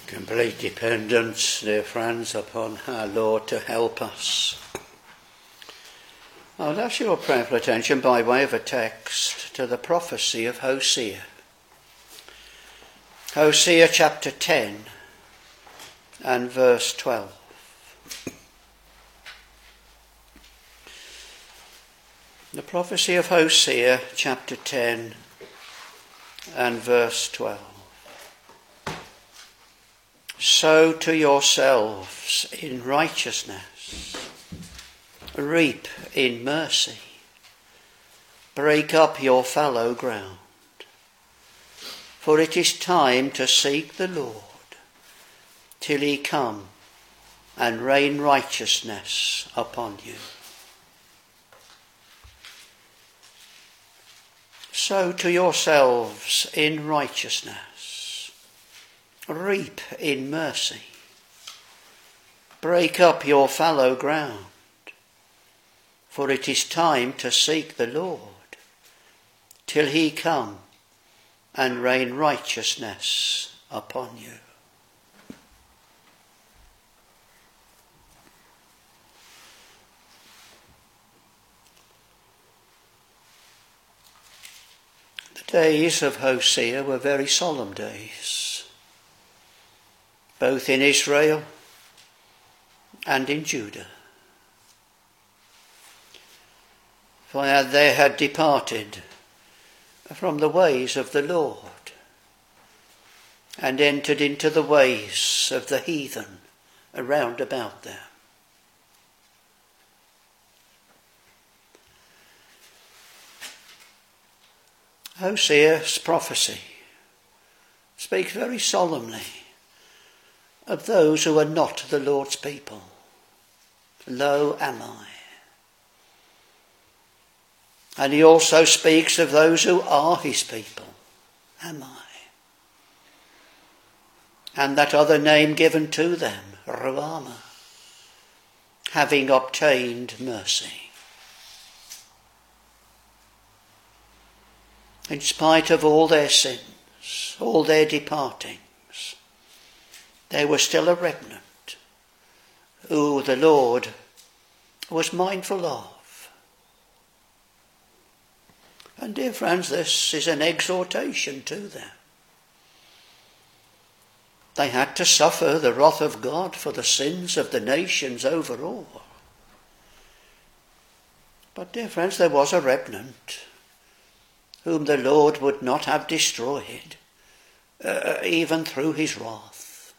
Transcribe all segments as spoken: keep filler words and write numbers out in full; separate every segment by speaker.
Speaker 1: Complete dependence, dear friends, upon our Lord to help us. I'll ask your prayerful attention by way of a text to the prophecy of Hosea. Hosea chapter ten and verse twelve. The prophecy of Hosea chapter ten and verse twelve. Sow to yourselves in righteousness, reap in mercy, break up your fallow ground. For it is time to seek the Lord till he come and rain righteousness upon you. Sow to yourselves in righteousness, reap in mercy, break up your fallow ground, for it is time to seek the Lord till he come and rain righteousness upon you. The days of Hosea were very solemn days, both in Israel and in Judah. For they had departed from the ways of the Lord and entered into the ways of the heathen around about them. Hosea's prophecy speaks very solemnly of those who are not the Lord's people. Lo am I. And he also speaks of those who are his people. Am I? And that other name given to them, Ruhamah, having obtained mercy. In spite of all their sins, all their departings, there was still a remnant who the Lord was mindful of. And dear friends, this is an exhortation to them. They had to suffer the wrath of God for the sins of the nations overall. But dear friends, there was a remnant whom the Lord would not have destroyed, uh, even through his wrath.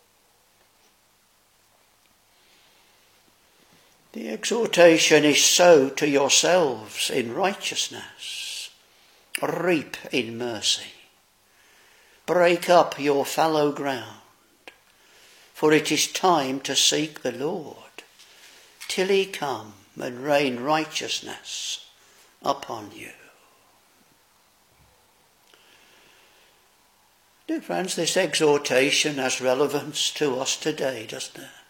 Speaker 1: The exhortation is sow to yourselves in righteousness, reap in mercy, break up your fallow ground, for it is time to seek the Lord till he come and rain righteousness upon you. Dear friends, this exhortation has relevance to us today, doesn't it?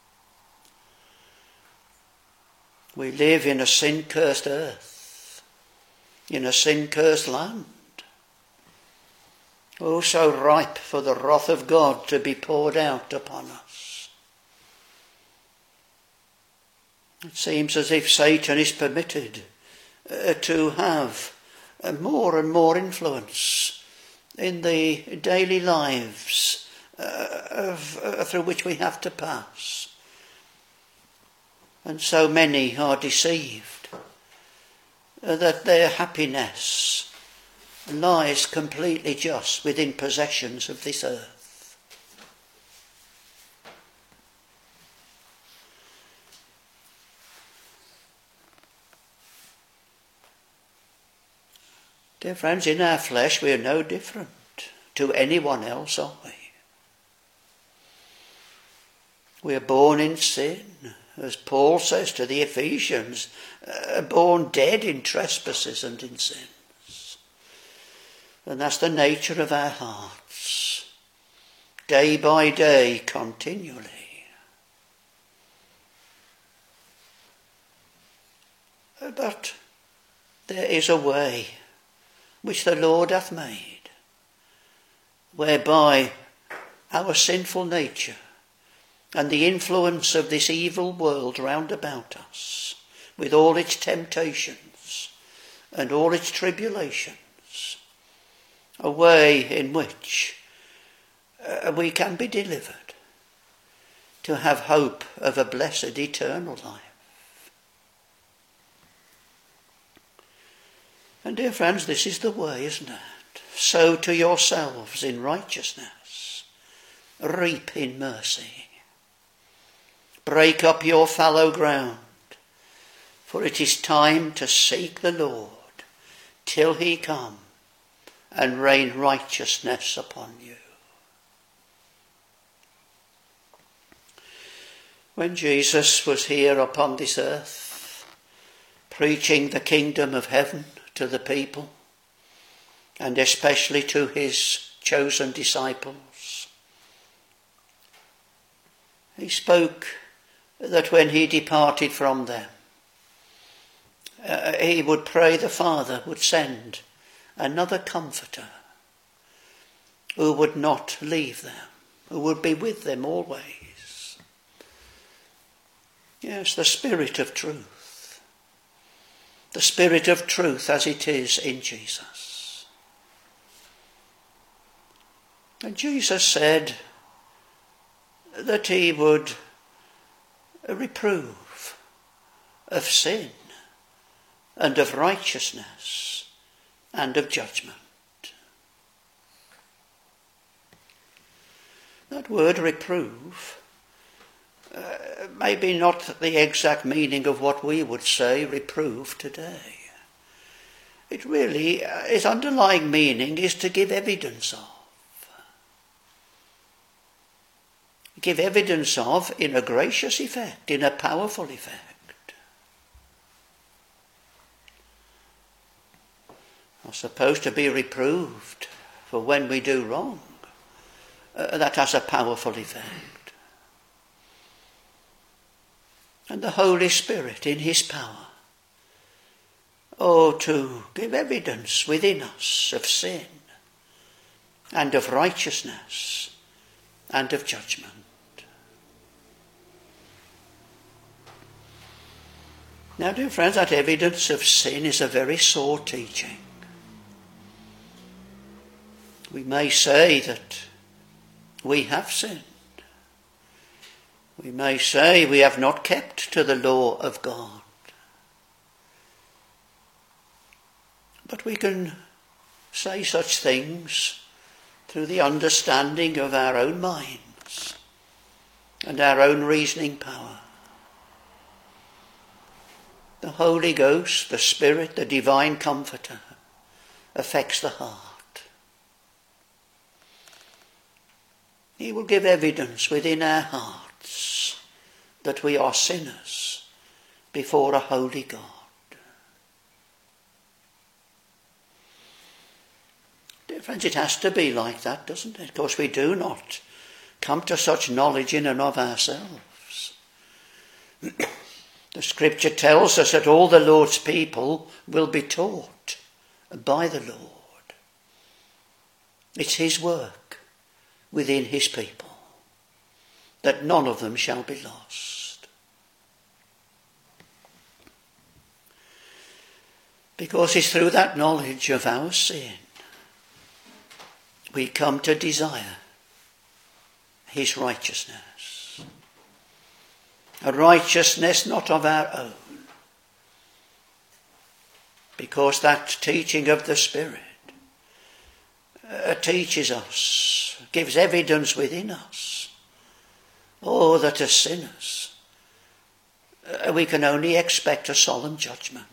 Speaker 1: We live in a sin-cursed earth, in a sin-cursed land. Oh, so ripe for the wrath of God to be poured out upon us. It seems as if Satan is permitted uh, to have uh, more and more influence in the daily lives uh, of, uh, through which we have to pass. And so many are deceived uh, that their happiness lies completely just within possessions of this earth. Dear friends, in our flesh we are no different to anyone else, are we? We are born in sin, as Paul says to the Ephesians, uh, born dead in trespasses and in sins. And that's the nature of our hearts, day by day, continually. But there is a way which the Lord hath made, whereby our sinful nature and the influence of this evil world round about us, with all its temptations and all its tribulations, a way in which uh, we can be delivered to have hope of a blessed eternal life. And dear friends, this is the way, isn't it? Sow to yourselves in righteousness, reap in mercy. Break up your fallow ground, for it is time to seek the Lord till he come and rain righteousness upon you. When Jesus was here upon this earth, preaching the kingdom of heaven to the people, and especially to his chosen disciples, he spoke that when he departed from them, uh, he would pray the Father would send another comforter who would not leave them, who would be with them always. Yes, the Spirit of truth. The Spirit of truth as it is in Jesus. And Jesus said that he would reprove of sin and of righteousness and of judgment. That word reprove uh, may be not the exact meaning of what we would say reprove today. It really, uh, its underlying meaning is to give evidence of. Give evidence of in a gracious effect, in a powerful effect. We're supposed to be reproved for when we do wrong. Uh, that has a powerful effect. And the Holy Spirit in his power, oh, to give evidence within us of sin and of righteousness and of judgment. Now, dear friends, that evidence of sin is a very sore teaching. We may say that we have sinned. We may say we have not kept to the law of God. But we can say such things through the understanding of our own minds and our own reasoning power. The Holy Ghost, the Spirit, the divine comforter, affects the heart. He will give evidence within our hearts that we are sinners before a holy God. Dear friends, it has to be like that, doesn't it? Of course, we do not come to such knowledge in and of ourselves. The Scripture tells us that all the Lord's people will be taught by the Lord. It's his work within his people, that none of them shall be lost. Because it's through that knowledge of our sin we come to desire his righteousness. A righteousness not of our own. Because that teaching of the Spirit uh, teaches us, gives evidence within us. Oh, that as sinners uh, we can only expect a solemn judgment.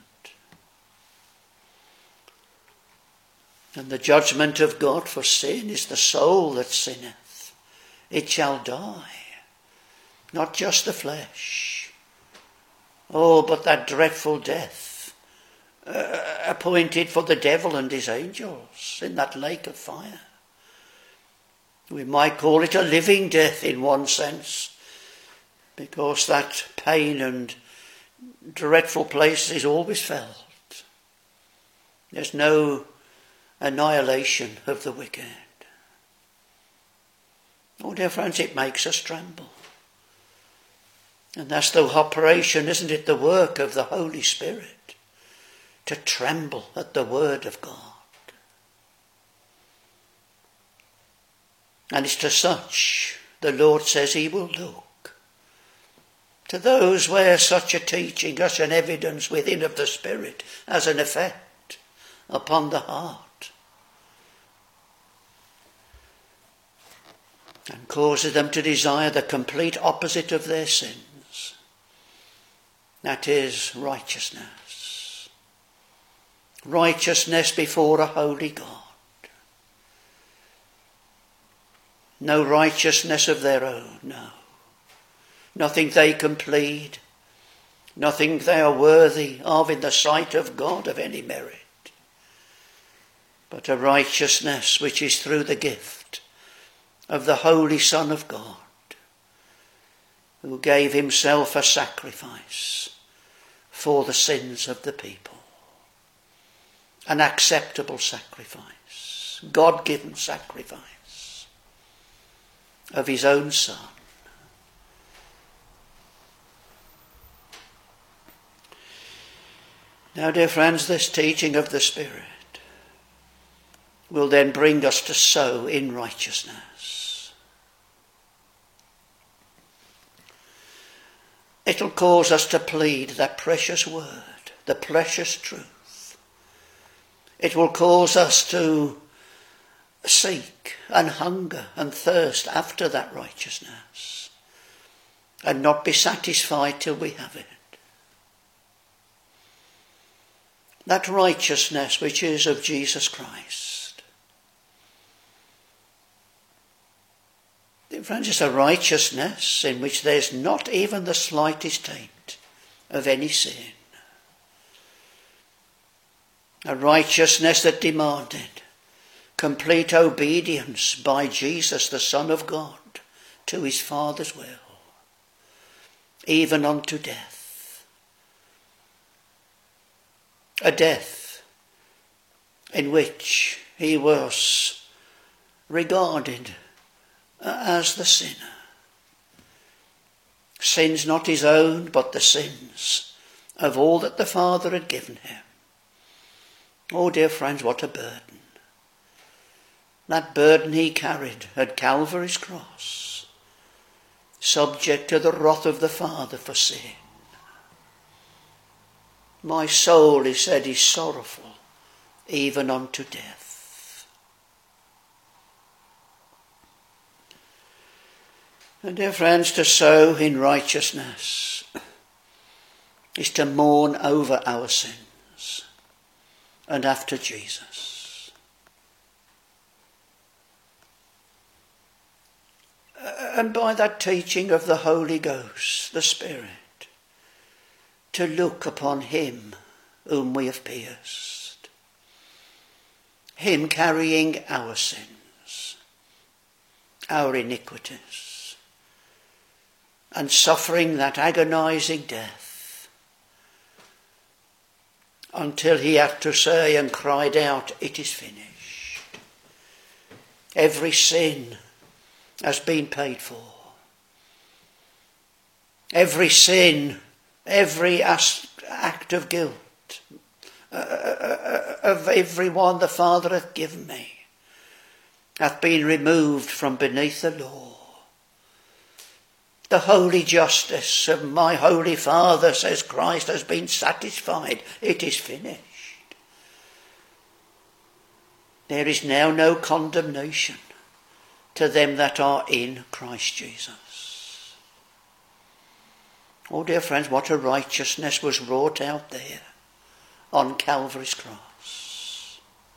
Speaker 1: And the judgment of God for sin is the soul that sinneth. It shall die. Not just the flesh. Oh, but that dreadful death uh, appointed for the devil and his angels in that lake of fire. We might call it a living death in one sense, because that pain and dreadful place is always felt. There's no annihilation of the wicked. Oh, dear friends, it makes us tremble. And that's the operation, isn't it, the work of the Holy Spirit, to tremble at the word of God. And it's to such the Lord says he will look. To those where such a teaching, such an evidence within of the Spirit has an effect upon the heart and causes them to desire the complete opposite of their sins. That is righteousness. Righteousness before a holy God. No righteousness of their own, no. Nothing they can plead. Nothing they are worthy of in the sight of God of any merit. But a righteousness which is through the gift of the Holy Son of God, who gave himself a sacrifice for the sins of the people. An acceptable sacrifice, God-given sacrifice of his own Son. Now, dear friends, this teaching of the Spirit will then bring us to sow in righteousness. It'll cause us to plead that precious word, the precious truth. It will cause us to seek and hunger and thirst after that righteousness and not be satisfied till we have it. That righteousness which is of Jesus Christ. Friends, it's a righteousness in which there's not even the slightest taint of any sin. A righteousness that demanded complete obedience by Jesus, the Son of God, to his Father's will, even unto death. A death in which he was regarded as the sinner. Sins not his own, but the sins of all that the Father had given him. Oh, dear friends, what a burden. That burden he carried at Calvary's cross, subject to the wrath of the Father for sin. My soul, he said, is sorrowful, even unto death. And dear friends, to sow in righteousness is to mourn over our sins and after Jesus. And by that teaching of the Holy Ghost, the Spirit, to look upon him whom we have pierced, him carrying our sins, our iniquities, and suffering that agonizing death until he had to say and cried out, "It is finished." Every sin has been paid for. Every sin, every act of guilt uh, uh, of every one the Father hath given me hath been removed from beneath the law. The holy justice of my holy Father, says Christ, has been satisfied. It is finished. There is now no condemnation to them that are in Christ Jesus. Oh, dear friends, what a righteousness was wrought out there on Calvary's cross.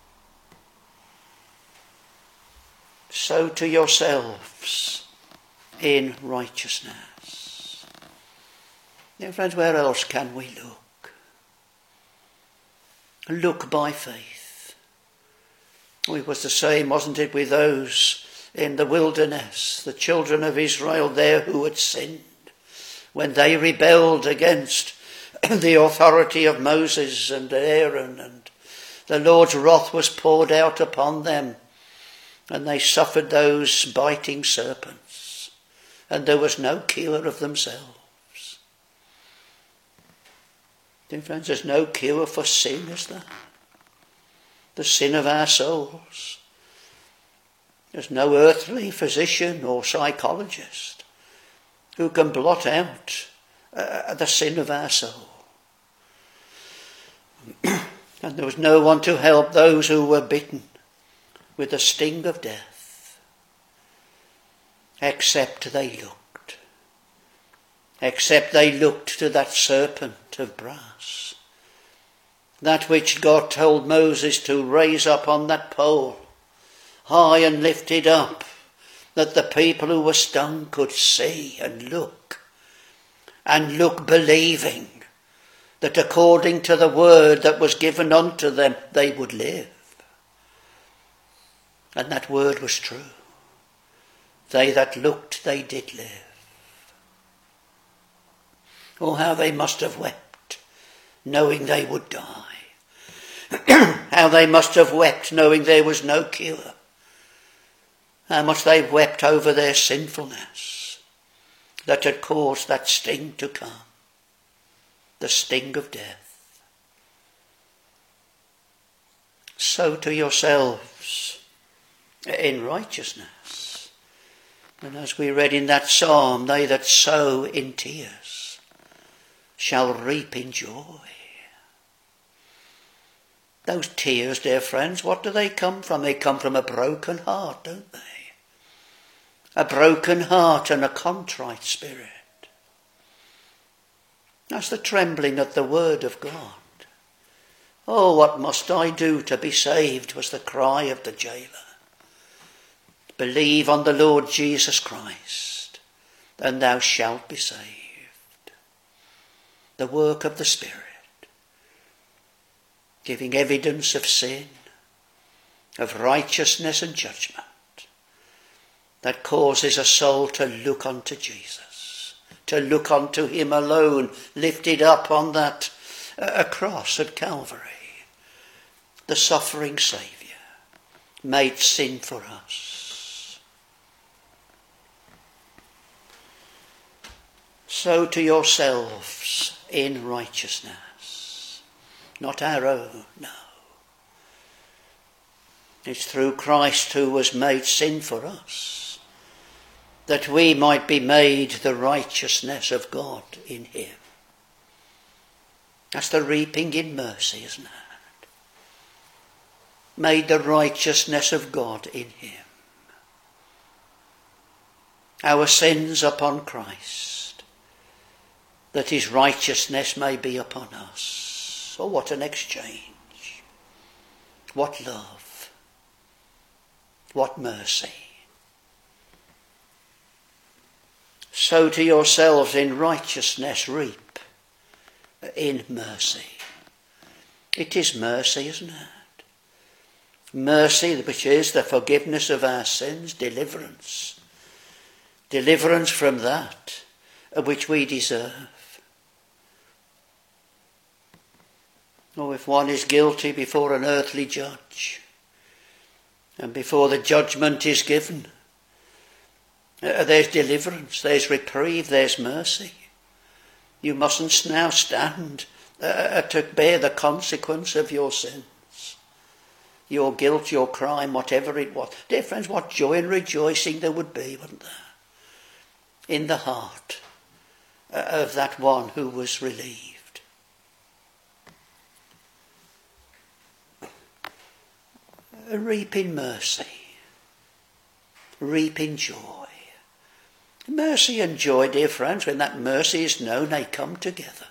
Speaker 1: So to yourselves in righteousness. Dear friends, where else can we look? Look by faith. It was the same, wasn't it, with those in the wilderness, the children of Israel there who had sinned, when they rebelled against the authority of Moses and Aaron, and the Lord's wrath was poured out upon them and they suffered those biting serpents, and there was no cure of themselves. Dear friends, there's no cure for sin, is there? The sin of our souls. There's no earthly physician or psychologist who can blot out uh, the sin of our soul. And there was no one to help those who were bitten with the sting of death, except they looked. Except they looked to that serpent of brass, that which God told Moses to raise up on that pole, high and lifted up, that the people who were stung could see and look, and look believing that according to the word that was given unto them, they would live. And that word was true. They that looked, they did live. Oh, how they must have wept, knowing they would die. How they must have wept, knowing there was no cure. How much they wept over their sinfulness that had caused that sting to come. The sting of death. Sow to yourselves in righteousness. And as we read in that psalm, they that sow in tears shall reap in joy. Those tears, dear friends, what do they come from? They come from a broken heart, don't they? A broken heart and a contrite spirit. That's the trembling at the word of God. Oh, what must I do to be saved, was the cry of the jailer. Believe on the Lord Jesus Christ, and thou shalt be saved. The work of the Spirit, giving evidence of sin, of righteousness and judgment, that causes a soul to look unto Jesus. To look unto him alone, lifted up on that uh, cross at Calvary. The suffering Saviour, made sin for us. Sow to yourselves in righteousness. Not our own, no. It's through Christ who was made sin for us, that we might be made the righteousness of God in him. That's the reaping in mercy, isn't it? Made the righteousness of God in him. Our sins upon Christ, that his righteousness may be upon us. Oh, what an exchange. What love. What mercy. Sow to yourselves in righteousness, reap in mercy. It is mercy, isn't it? Mercy, which is the forgiveness of our sins, deliverance. Deliverance from that which we deserve. Or if one is guilty before an earthly judge, and before the judgment is given, Uh, there's deliverance, there's reprieve, there's mercy. You mustn't now stand uh, to bear the consequence of your sins, your guilt, your crime, whatever it was. Dear friends, what joy and rejoicing there would be, wouldn't there, in the heart uh, of that one who was relieved. Uh, reap in mercy, reap in joy. Mercy and joy, dear friends, when that mercy is known, they come together.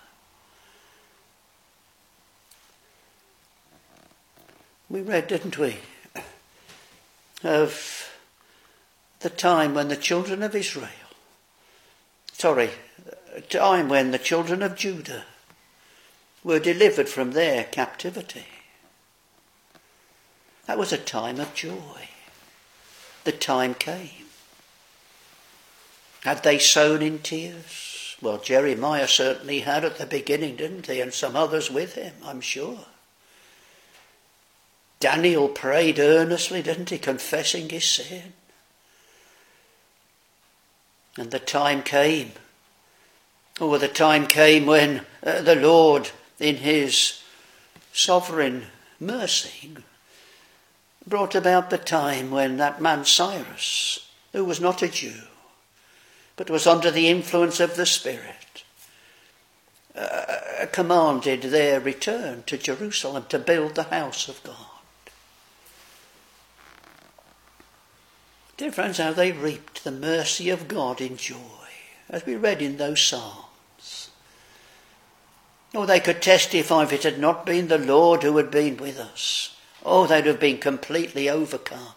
Speaker 1: We read, didn't we, of the time when the children of Israel, sorry, a time when the children of Judah were delivered from their captivity. That was a time of joy. The time came. Had they sown in tears? Well, Jeremiah certainly had at the beginning, didn't he? And some others with him, I'm sure. Daniel prayed earnestly, didn't he, confessing his sin. And the time came, or the time came when uh, the Lord, in his sovereign mercy, brought about the time when that man Cyrus, who was not a Jew, but was under the influence of the Spirit, uh, commanded their return to Jerusalem to build the house of God. Dear friends, how they reaped the mercy of God in joy, as we read in those Psalms. Oh, they could testify if it had not been the Lord who had been with us. Oh, they'd have been completely overcome.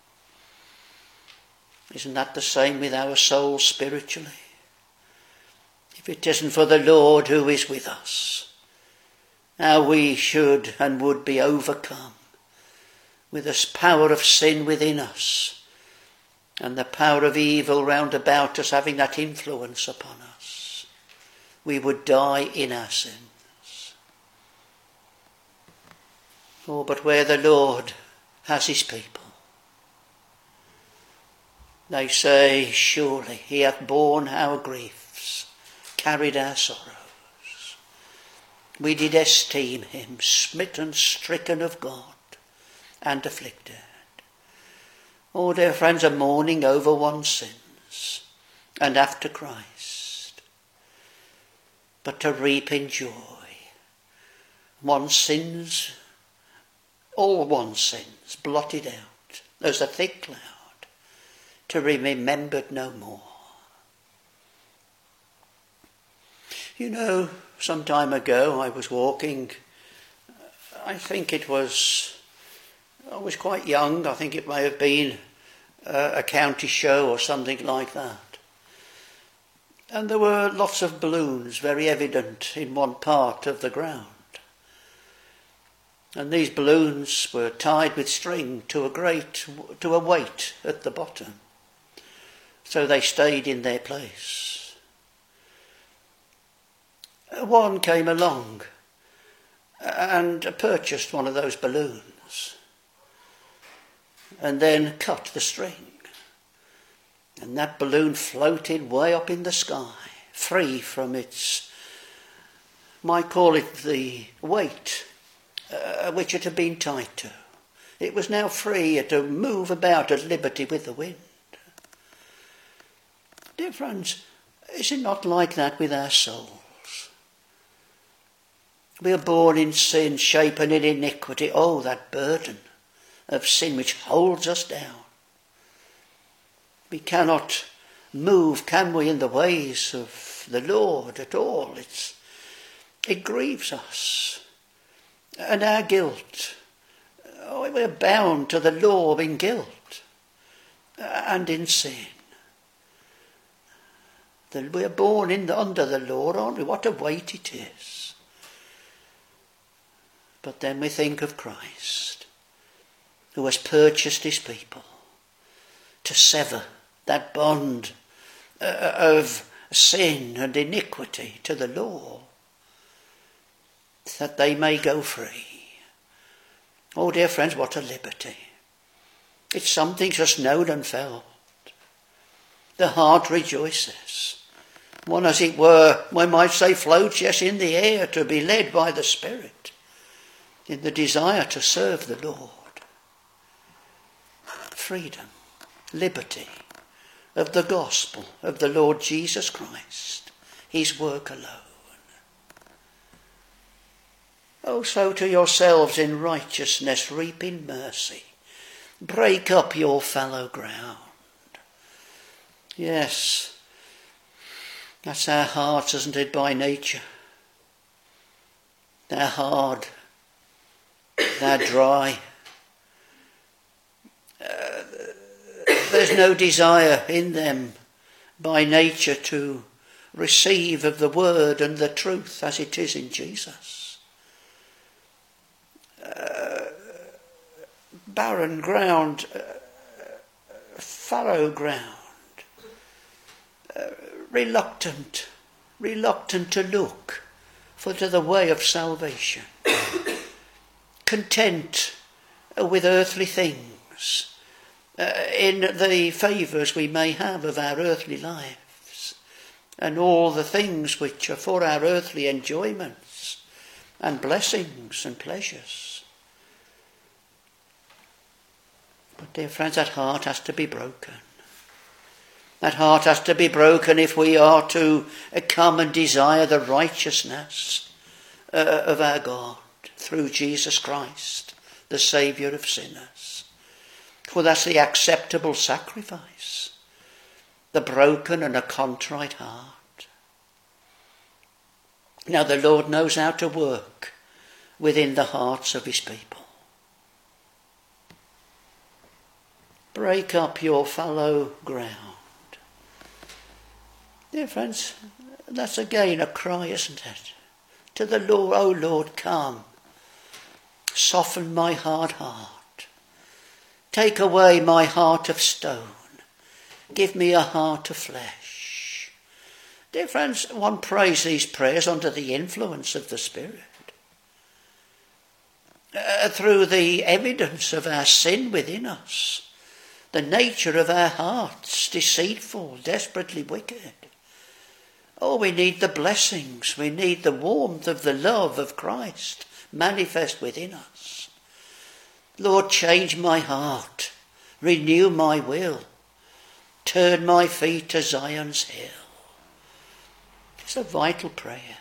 Speaker 1: Isn't that the same with our souls spiritually? If it isn't for the Lord who is with us, how we should and would be overcome with this power of sin within us, and the power of evil round about us having that influence upon us. We would die in our sins. Oh, but where the Lord has his people, they say, surely he hath borne our griefs, carried our sorrows. We did esteem him smitten, stricken of God, and afflicted. Oh, dear friends, are mourning over one's sins and after Christ, but to reap in joy one's sins, all one's sins blotted out as a thick cloud, to be remembered no more. You know, some time ago I was walking, I think it was I was quite young. I think it may have been uh, a county show or something like that. And there were lots of balloons very evident in one part of the ground. And these balloons were tied with string to a great, to a weight at the bottom. So they stayed in their place. One came along and purchased one of those balloons, and then cut the string. And that balloon floated way up in the sky, free from its, might call it the weight uh, which it had been tied to. It was now free to move about at liberty with the wind. Dear friends, is it not like that with our souls? We are born in sin, shapen in iniquity. Oh, that burden of sin which holds us down. We cannot move, can we, in the ways of the Lord at all. It's, it grieves us. And our guilt, oh, we're bound to the law in guilt and in sin. We're born in the, under the law, aren't we? What a weight it is. But then we think of Christ, who has purchased his people to sever that bond uh, of sin and iniquity to the law, that they may go free. Oh, dear friends, what a liberty. It's something just known and felt. The heart rejoices. One, as it were, one might say, floats, yes, in the air, to be led by the Spirit in the desire to serve the Lord. Freedom, liberty of the gospel of the Lord Jesus Christ, his work alone. Oh, sow to yourselves in righteousness, reap in mercy. Break up your fallow ground. Yes, that's our hearts, isn't it, by nature? They're hard. They're dry. Uh, there's no desire in them by nature to receive of the word and the truth as it is in Jesus. Uh, barren ground, uh, fallow ground, uh, reluctant, reluctant to look for to the way of salvation, content with earthly things, uh, in the favours we may have of our earthly lives, and all the things which are for our earthly enjoyments and blessings and pleasures. But dear friends, that heart has to be broken. That heart has to be broken if we are to come and desire the righteousness uh, of our God through Jesus Christ, the Saviour of sinners. For that's the acceptable sacrifice, the broken and a contrite heart. Now the Lord knows how to work within the hearts of his people. Break up your fallow ground. Dear friends, that's again a cry, isn't it? To the Lord, oh Lord, come. Soften my hard heart. Take away my heart of stone. Give me a heart of flesh. Dear friends, one prays these prayers under the influence of the Spirit. Uh, through the evidence of our sin within us. The nature of our hearts, deceitful, desperately wicked. Oh, we need the blessings. We need the warmth of the love of Christ manifest within us. Lord, change my heart. Renew my will. Turn my feet to Zion's hill. It's a vital prayer.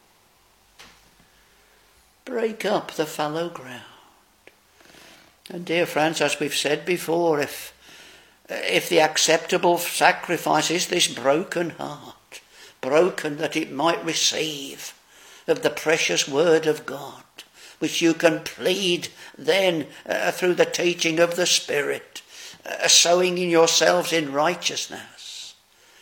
Speaker 1: Break up the fallow ground. And dear friends, as we've said before, if, if the acceptable sacrifice is this broken heart, broken that it might receive of the precious word of God, which you can plead then uh, through the teaching of the Spirit, uh, sowing in yourselves in righteousness.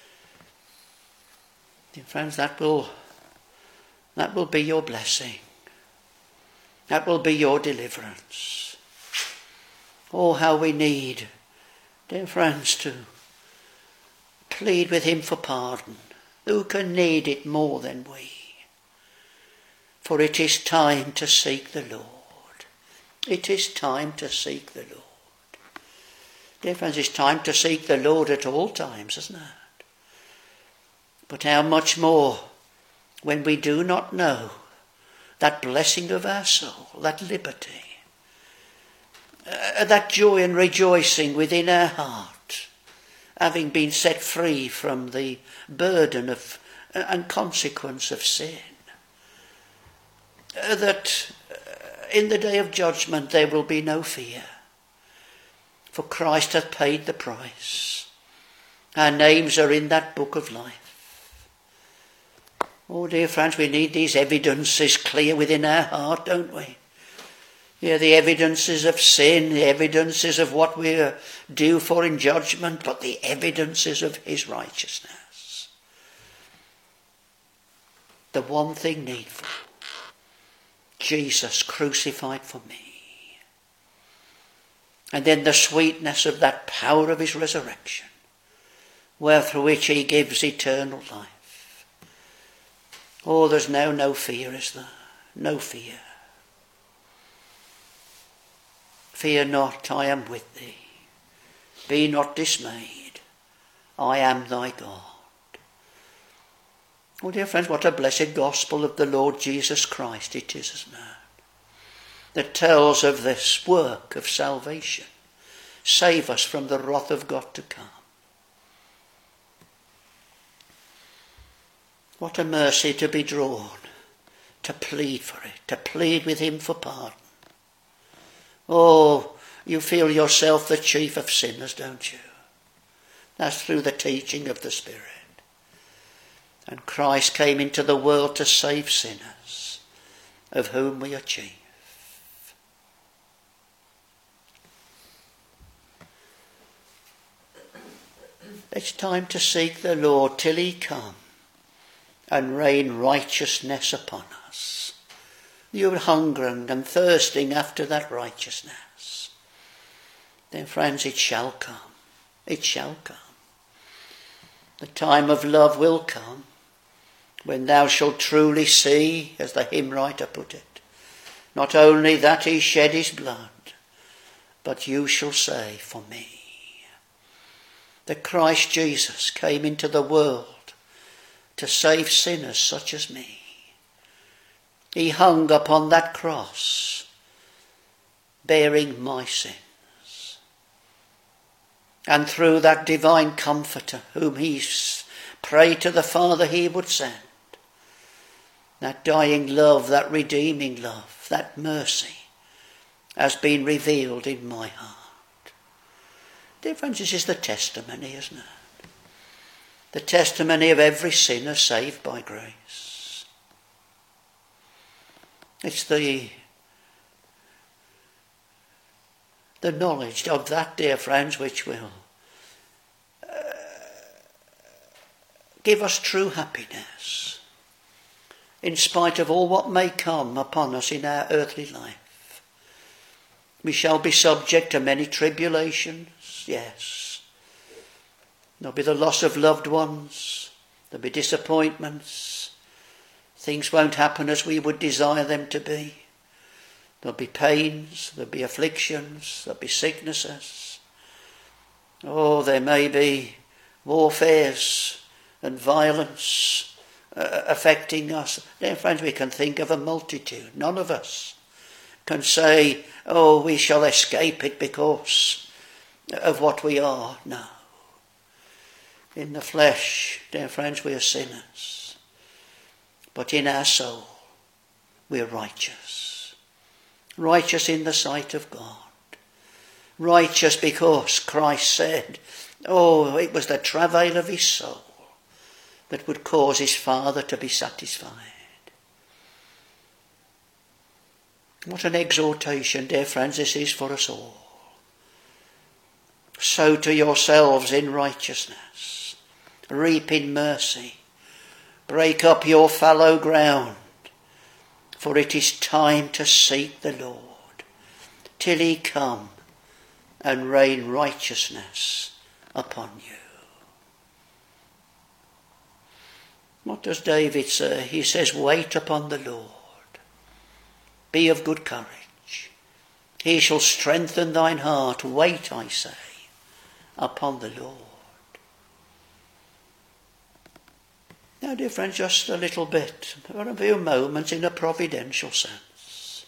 Speaker 1: Dear friends, that will, that will be your blessing. That will be your deliverance. Oh, how we need, dear friends, to plead with him for pardon. Who can need it more than we? For it is time to seek the Lord. It is time to seek the Lord. Dear friends, it's time to seek the Lord at all times, isn't it? But how much more when we do not know that blessing of our soul, that liberty, uh, that joy and rejoicing within our heart, having been set free from the burden of uh, and consequence of sin. Uh, that uh, in the day of judgment there will be no fear. For Christ hath paid the price. Our names are in that book of life. Oh dear friends, we need these evidences clear within our heart, don't we? Yeah, the evidences of sin, the evidences of what we are due for in judgment, but the evidences of his righteousness. The one thing needful. Jesus crucified for me. And then the sweetness of that power of his resurrection, where through which he gives eternal life. Oh, there's now no fear, is there? No fear. Fear not, I am with thee. Be not dismayed. I am thy God. Oh, dear friends, what a blessed gospel of the Lord Jesus Christ it is, isn't it? That tells of this work of salvation. Save us from the wrath of God to come. What a mercy to be drawn, to plead for it, to plead with him for pardon. Oh, you feel yourself the chief of sinners, don't you? That's through the teaching of the Spirit. And Christ came into the world to save sinners, of whom we are chief. It's time to seek the Lord till he come and rain righteousness upon us. You're hungering and thirsting after that righteousness. Then, friends, it shall come. It shall come. The time of love will come, when thou shalt truly see, as the hymn writer put it, not only that he shed his blood, but you shall say for me. That Christ Jesus came into the world to save sinners such as me. He hung upon that cross, bearing my sins. And through that divine Comforter, whom he prayed to the Father he would send, that dying love, that redeeming love, that mercy has been revealed in my heart. Dear friends, this is the testimony, isn't it? The testimony of every sinner saved by grace. It's the, the knowledge of that, dear friends, which will uh, give us true happiness in spite of all what may come upon us in our earthly life. We shall be subject to many tribulations, yes. There'll be the loss of loved ones. There'll be disappointments. Things won't happen as we would desire them to be. There'll be pains. There'll be afflictions. There'll be sicknesses. Oh, there may be warfares and violence uh, affecting us. Dear friends, we can think of a multitude. None of us can say, oh, we shall escape it because of what we are. No. In the flesh, dear friends, we are sinners. But in our soul, we are righteous. Righteous in the sight of God. Righteous because Christ said, oh, it was the travail of his soul that would cause his Father to be satisfied. What an exhortation, dear friends, this is for us all. Sow to yourselves in righteousness. Reap in mercy. Break up your fallow ground. For it is time to seek the Lord till he come and rain righteousness upon you. What does David say? He says, wait upon the Lord. Be of good courage. He shall strengthen thine heart. Wait, I say, upon the Lord. Now, dear friends, just a little bit, for a few moments in a providential sense.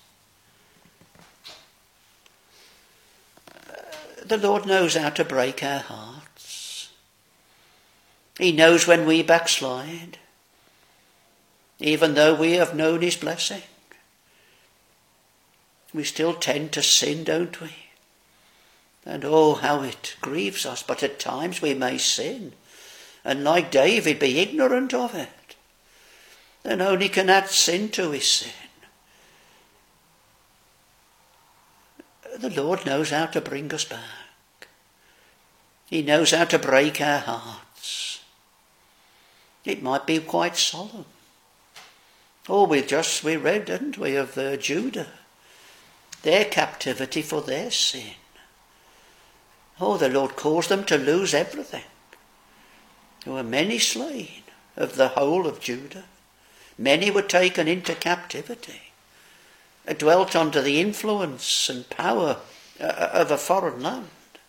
Speaker 1: The Lord knows how to break our hearts. He knows when we backslide, even though we have known his blessing. We still tend to sin, don't we? And oh, how it grieves us. But at times we may sin, and like David, be ignorant of it, and only can add sin to his sin. The Lord knows how to bring us back. He knows how to break our hearts. It might be quite solemn. Oh, we just, we read, didn't we, of uh, Judah. Their captivity for their sin. Oh, the Lord caused them to lose everything. There were many slain of the whole of Judah. Many were taken into captivity, dwelt under the influence and power of a foreign land.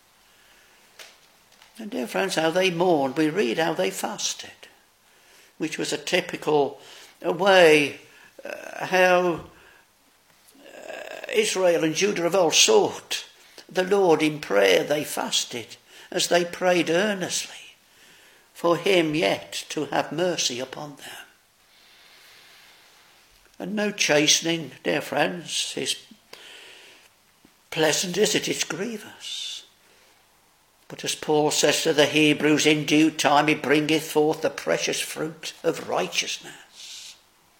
Speaker 1: And dear friends, how they mourned. We read how they fasted, which was a typical way uh, how Israel and Judah of old sought the Lord in prayer. They fasted as they prayed earnestly for him yet to have mercy upon them. And no chastening, dear friends, is pleasant, is it? It's grievous. But as Paul says to the Hebrews, in due time he bringeth forth the precious fruit of righteousness.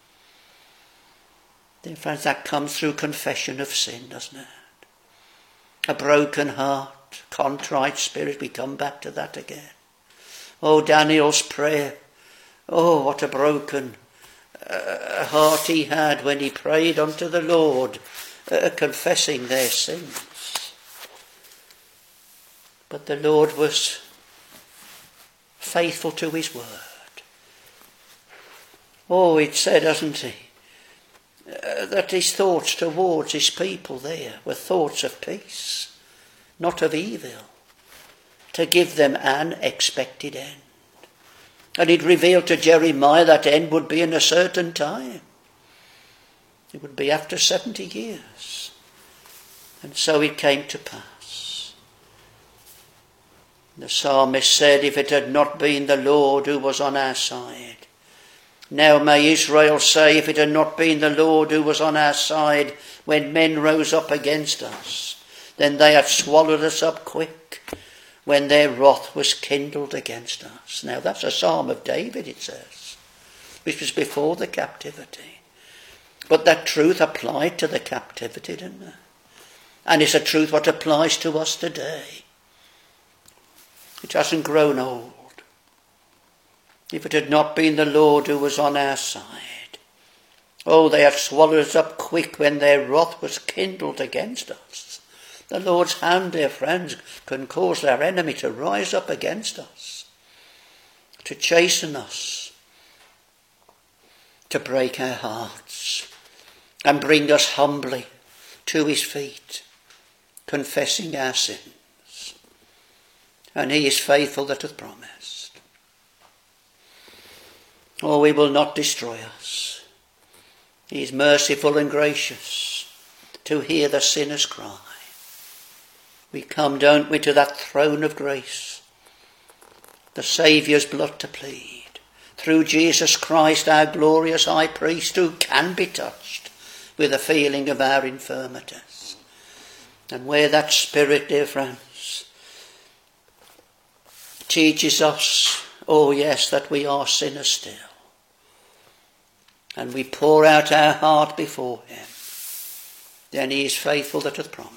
Speaker 1: Dear friends, that comes through confession of sin, doesn't it? A broken heart, contrite spirit, we come back to that again. Oh, Daniel's prayer. Oh, what a broken uh, heart he had when he prayed unto the Lord, uh, confessing their sins. But the Lord was faithful to his word. Oh, it said, hasn't he, uh, that his thoughts towards his people there were thoughts of peace not of evil, to give them an expected end. And it revealed to Jeremiah that end would be in a certain time. It would be after seventy years. And so it came to pass. The psalmist said, if it had not been the Lord who was on our side. Now may Israel say, if it had not been the Lord who was on our side when men rose up against us, then they had swallowed us up quick when their wrath was kindled against us. Now that's a psalm of David, it says, which was before the captivity. But that truth applied to the captivity, didn't it? And it's a truth what applies to us today. It hasn't grown old. If it had not been the Lord who was on our side, oh, they had swallowed us up quick when their wrath was kindled against us. The Lord's hand, dear friends, can cause our enemy to rise up against us, to chasten us, to break our hearts, and bring us humbly to his feet, confessing our sins. And he is faithful that hath promised. Oh, he will not destroy us. He is merciful and gracious to hear the sinner's cry. We come, don't we, to that throne of grace, the Saviour's blood to plead, through Jesus Christ, our glorious high priest, who can be touched with the feeling of our infirmities. And where that Spirit, dear friends, teaches us, oh yes, that we are sinners still, and we pour out our heart before him, then he is faithful that hath promised.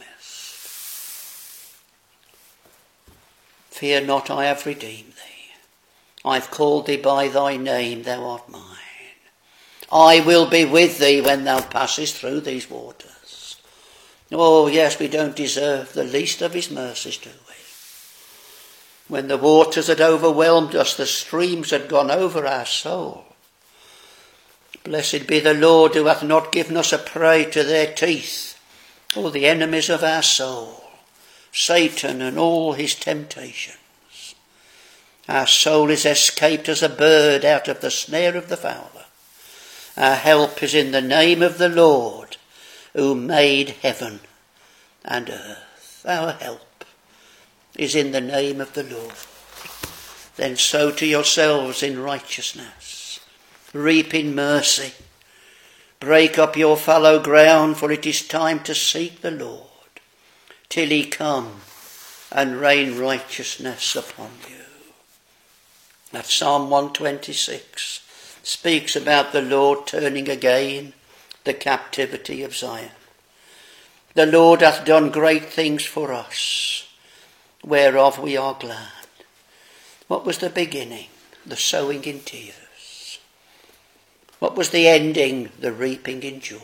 Speaker 1: Fear not, I have redeemed thee. I've called thee by thy name, thou art mine. I will be with thee when thou passest through these waters. Oh yes, we don't deserve the least of his mercies, do we? When the waters had overwhelmed us, the streams had gone over our soul. Blessed be the Lord who hath not given us a prey to their teeth, or the enemies of our soul, Satan and all his temptations. Our soul is escaped as a bird out of the snare of the fowler. Our help is in the name of the Lord, who made heaven and earth. Our help is in the name of the Lord. Then sow to yourselves in righteousness. Reap in mercy. Break up your fallow ground, for it is time to seek the Lord, till he come and rain righteousness upon you. That Psalm one twenty-six speaks about the Lord turning again the captivity of Zion. The Lord hath done great things for us, whereof we are glad. What was the beginning? The sowing in tears. What was the ending? The reaping in joy.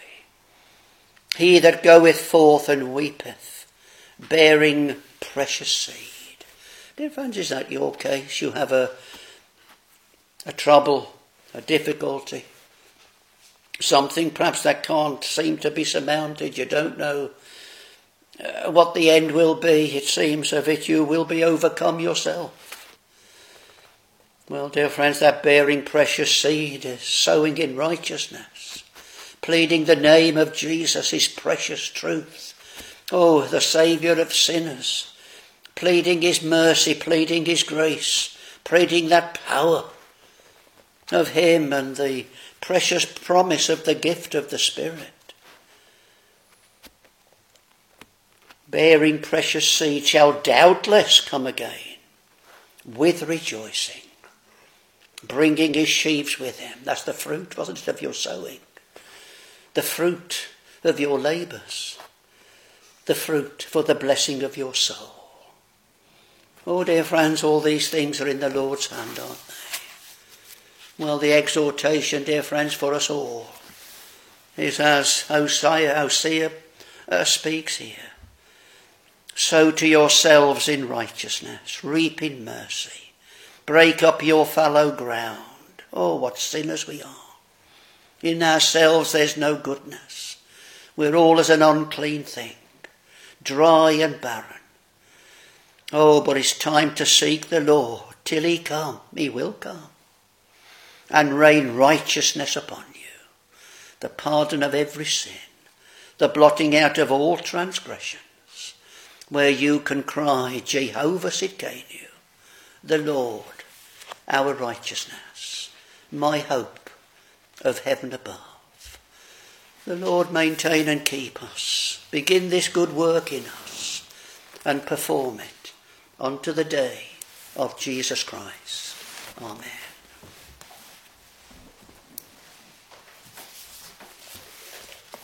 Speaker 1: He that goeth forth and weepeth, bearing precious seed. Dear friends, is that your case? You have a, a trouble, a difficulty, something perhaps that can't seem to be surmounted. You don't know uh, what the end will be. It seems of it you will be overcome yourself. Well, dear friends, that bearing precious seed is sowing in righteousness, pleading the name of Jesus, his precious truth. Oh, the Saviour of sinners, pleading his mercy, pleading his grace, pleading that power of him and the precious promise of the gift of the Spirit. Bearing precious seed shall doubtless come again with rejoicing, bringing his sheaves with him. That's the fruit, wasn't it, of your sowing? The fruit of your labours. The fruit for the blessing of your soul. Oh, dear friends, all these things are in the Lord's hand, aren't they? Well, the exhortation, dear friends, for us all is as Hosea, Hosea uh, speaks here. Sow to yourselves in righteousness, reap in mercy. Break up your fallow ground. Oh, what sinners we are. In ourselves there's no goodness. We're all as an unclean thing, dry and barren. Oh, but it's time to seek the Lord till he come. He will come. And rain righteousness upon you. The pardon of every sin. The blotting out of all transgressions. Where you can cry, Jehovah Sidkenu, the Lord, our righteousness, my hope of heaven above. The Lord maintain and keep us. Begin this good work in us and perform it unto the day of Jesus Christ. Amen.